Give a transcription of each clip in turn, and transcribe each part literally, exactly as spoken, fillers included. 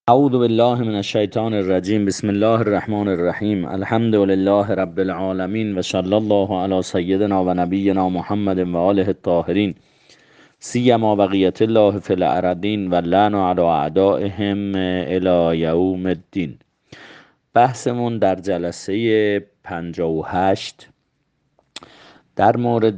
اعوذ بالله من الشیطان الرجیم. بسم الله الرحمن الرحیم. الحمد لله رب العالمین و صلی الله علی سیدنا و نبینا محمد و آله الطاهرین، سیما بقیت الله فی الارضین و لعن علی اعدائهم الی یوم الدین. بحثمون در جلسه پنجاه و هشت در مورد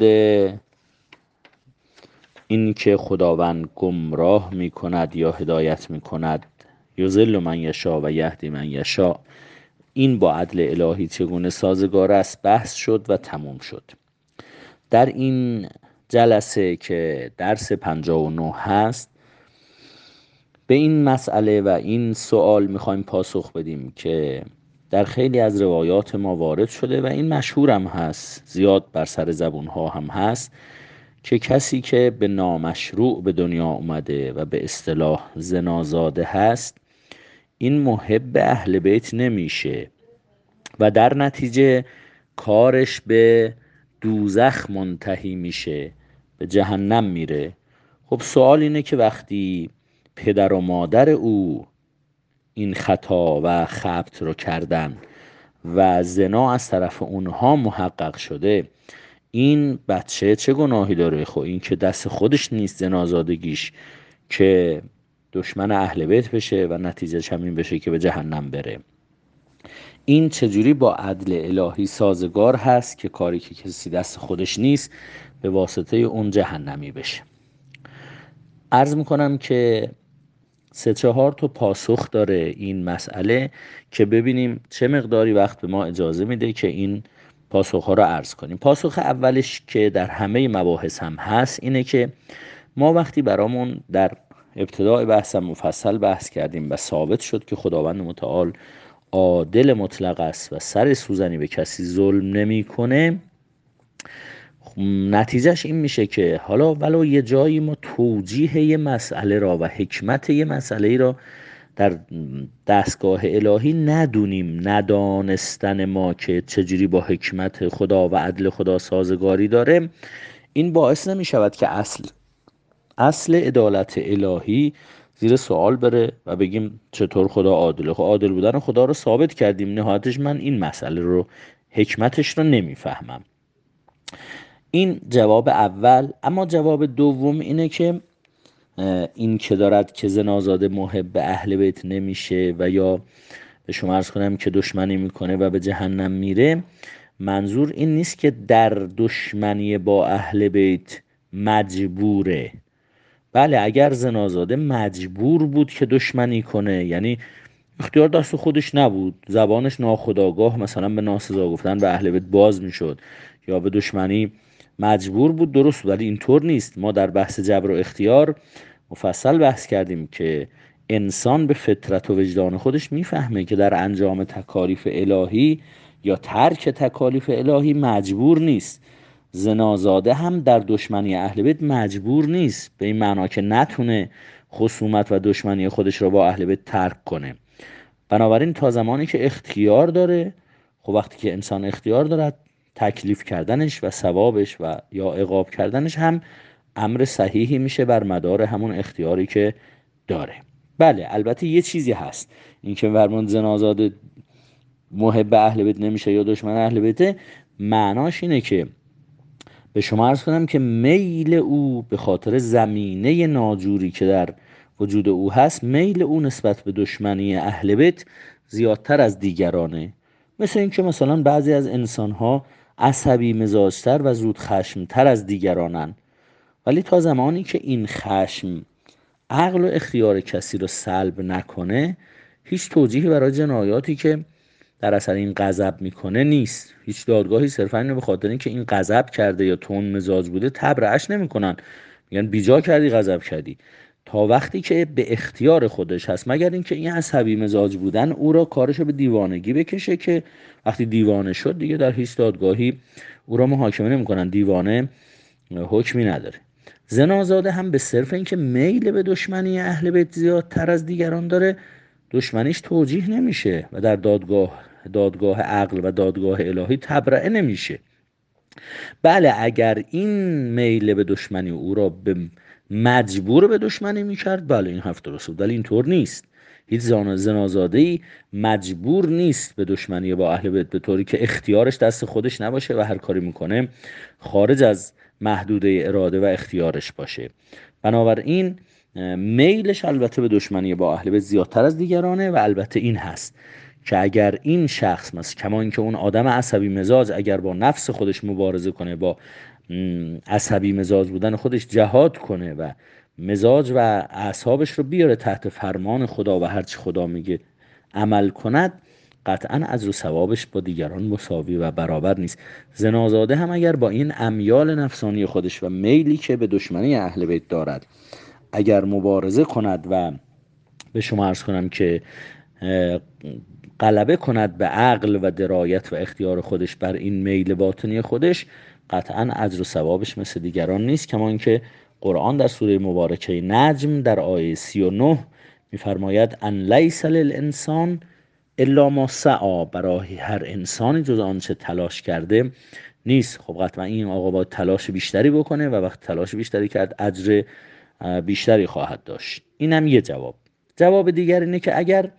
این که خداوند گمراه می کند یا هدایت می کند، یضل من یشاء و یهدی من یشاء، این با عدل الهی چگونه سازگار است بحث شد و تموم شد. در این جلسه که درس پنجاه و نه هست، به این مسئله و این سوال میخوایم پاسخ بدیم که در خیلی از روایات ما وارد شده و این مشهور هم هست، زیاد بر سر زبون ها هم هست، که کسی که به نامشروع به دنیا اومده و به اصطلاح زنازاده هست، این محب اهل بیت نمیشه و در نتیجه کارش به دوزخ منتهی میشه، به جهنم میره. خب سوال اینه که وقتی پدر و مادر او این خطا و خبط رو کردن و زنا از طرف اونها محقق شده، این بچه چه گناهی داره؟ خب این که دست خودش نیست زنازادگیش که دشمن اهل بیت بشه و نتیجه همین بشه که به جهنم بره. این چجوری با عدل الهی سازگار هست که کاری که کسی دست خودش نیست به واسطه اون جهنمی بشه؟ عرض میکنم که سه چهار تا پاسخ داره این مسئله که ببینیم چه مقداری وقت به ما اجازه میده که این پاسخ ها رو عرض کنیم. پاسخ اولش که در همه مباحث هم هست اینه که ما وقتی برامون در ابتدای بحث مفصل بحث کردیم و ثابت شد که خداوند متعال عادل مطلق است و سر سوزنی به کسی ظلم نمیکنه، نتیجهش این میشه که حالا ولو یه جایی ما توجیه یه مسئله را و حکمت یه مسئله را در دستگاه الهی ندونیم، ندانستن ما که چجوری با حکمت خدا و عدل خدا سازگاری داره، این باعث نمیشود که اصل اصل عدالت الهی زیر سوال بره و بگیم چطور خدا عادله. خب عادل بودن خدا رو ثابت کردیم، نهایتش من این مسئله رو حکمتش رو نمیفهمم. این جواب اول. اما جواب دوم اینه که این که دارد که زنازاده محب اهل بیت نمیشه و یا به شما عرض کنم که دشمنی میکنه و به جهنم میره، منظور این نیست که در دشمنی با اهل بیت مجبوره. بله، اگر زنازاده مجبور بود که دشمنی کنه، یعنی اختیار دست خودش نبود، زبانش ناخودآگاه مثلا به ناسزا گفتن به اهل بیت باز میشد یا به دشمنی مجبور بود، درست بود، ولی اینطور نیست. ما در بحث جبر و اختیار مفصل بحث کردیم که انسان به فطرت و وجدان خودش میفهمه که در انجام تکالیف الهی یا ترک تکالیف الهی مجبور نیست. زنازاده هم در دشمنی اهل بیت مجبور نیست، به این معنا که نتونه خصومت و دشمنی خودش را با اهل بیت ترک کنه. بنابراین تا زمانی که اختیار داره، خب وقتی که انسان اختیار دارد، تکلیف کردنش و ثوابش و یا عقاب کردنش هم امر صحیحی میشه بر مدار همون اختیاری که داره. بله، البته یه چیزی هست، این که فرمان زنازاده محب اهل بیت نمیشه یا دشمن اهل بیت، معناش اینه که به شما عرض کنم که میل او به خاطر زمینه ناجوری که در وجود او هست، میل او نسبت به دشمنی اهل بیت زیادتر از دیگرانه. مثل این که مثلا بعضی از انسانها عصبی مزاجتر و زود خشمتر از دیگرانن، ولی تا زمانی که این خشم عقل و اختیار کسی رو سلب نکنه، هیچ توجیهی برای جنایاتی که در اثر این غضب میکنه نیست. هیچ دادگاهی صرفا اینو به خاطر اینکه این غضب کرده یا تون مزاج بوده تبرئه‌اش نمیکنن، میگن بیجا کردی، غضب کردی، تا وقتی که به اختیار خودش هست، مگر اینکه این عصبی مزاج بودن او را کارشو به دیوانگی بکشه که وقتی دیوانه شد دیگه در هیچ دادگاهی او را محاکمه نمیکنن، دیوانه حکمی نداره. زنازاده هم به صرف اینکه میل به دشمنی اهل بیت زیادتر از دیگران داره، دشمنیش توجیه نمیشه و در دادگاه دادگاه عقل و دادگاه الهی تبرئه نمیشه. بله، اگر این میل به دشمنی او را به مجبور به دشمنی میکرد، بله این حرف درست بود، ولی اینطور نیست. هیچ زنازاده‌ای مجبور نیست به دشمنی با اهل بیت به طوری که اختیارش دست خودش نباشه و هر کاری میکنه خارج از محدوده اراده و اختیارش باشه. بنابراین میلش البته به دشمنی با اهل بیت زیادتر از دیگرانه و البته این هست که اگر این شخص مثل کما اینکه اون آدم عصبی مزاج اگر با نفس خودش مبارزه کنه، با عصبی مزاج بودن خودش جهاد کنه و مزاج و اعصابش رو بیاره تحت فرمان خدا و هرچی خدا میگه عمل کند، قطعا اجر و ثوابش با دیگران مساوی و برابر نیست. زنازاده هم اگر با این امیال نفسانی خودش و میلی که به دشمنی اهل بیت دارد اگر مبارزه کند و به شما عرض کنم که غلبه کند به عقل و درایت و اختیار خودش بر این میل باطنی خودش، قطعا اجر و ثوابش مثل دیگران نیست. کما اینکه قرآن در سوره مبارکه نجم در آیه سی و نه میفرماید ان لیس للانسان الا ما سعی، برای هر انسانی جز آنچه تلاش کرده نیست. خب قطعا این آقا باید تلاش بیشتری بکنه و وقت تلاش بیشتری کرد اجر بیشتری خواهد داشت. اینم یه جواب. جواب دیگر اینه که اگر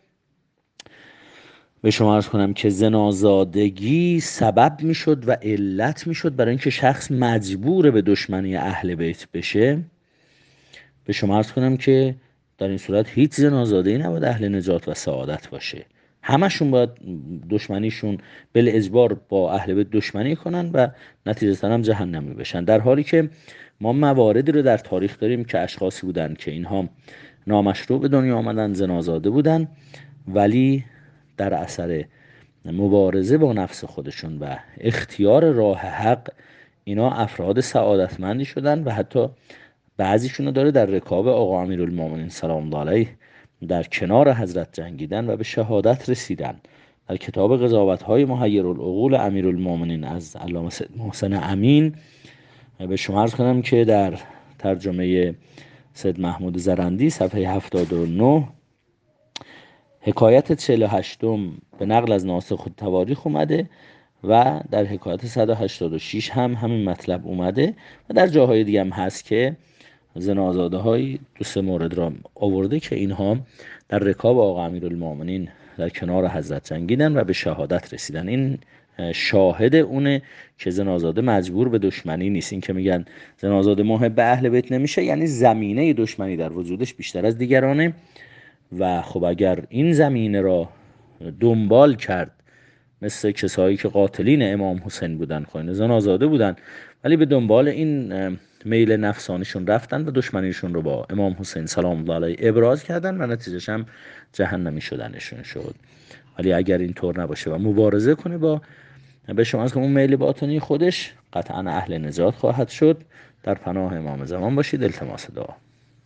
به شما عرض کنم که زنازادگی سبب میشد و علت میشد برای اینکه شخص مجبور به دشمنی اهل بیت بشه، به شما عرض کنم که در این صورت هیچ زنازاده‌ای نباید اهل نجات و سعادت باشه. همشون باید دشمنیشون بل اجبار با اهل بیت دشمنی کنن و نتیجتاً هم جهنمی بشن، در حالی که ما مواردی رو در تاریخ داریم که اشخاصی بودن که اینها نامشروع به دنیا آمدن، زنازاده بودن، ولی در اثر مبارزه با نفس خودشون و اختیار راه حق اینا افراد سعادتمندی شدن و حتی بعضیشون رو داره در رکاب آقا امیرالمومنین سلام الله علیه در کنار حضرت جنگیدن و به شهادت رسیدن. در کتاب قضاوت‌های محیرالعقول امیرالمومنین از علامه سید محسن امین به شما عرض کنم که در ترجمه سید محمود زرندی صفحه هفتاد و نه حکایت چهل و هشتم به نقل از ناسخ التواریخ اومده و در حکایت صد و هشتاد و شش هم همین مطلب اومده و در جاهای دیگه هم هست که زنازاده های دو سه مورد را آورده که اینها در رکاب آقا امیرالمومنین در کنار حضرت جنگیدن و به شهادت رسیدن. این شاهد اونه که زنازاده مجبور به دشمنی نیست. این که میگن زنازاده محب اهل بیت نمیشه یعنی زمینه دشمنی در وجودش بیشتر از دیگرانه و خب اگر این زمینه را دنبال کرد مثل کسایی که قاتلین امام حسین بودن، خواهین زنازاده بودن ولی به دنبال این میل نفسانیشون رفتن و دشمنیشون رو با امام حسین سلام الله علیه ابراز کردن و نتیجهش هم جهنمی شدنشون شد. ولی اگر این طور نباشه و مبارزه کنه با به شما از که اون میل باطنی خودش، قطعا اهل نجات خواهد شد. در پناه امام زمان باشید. التماس دعا.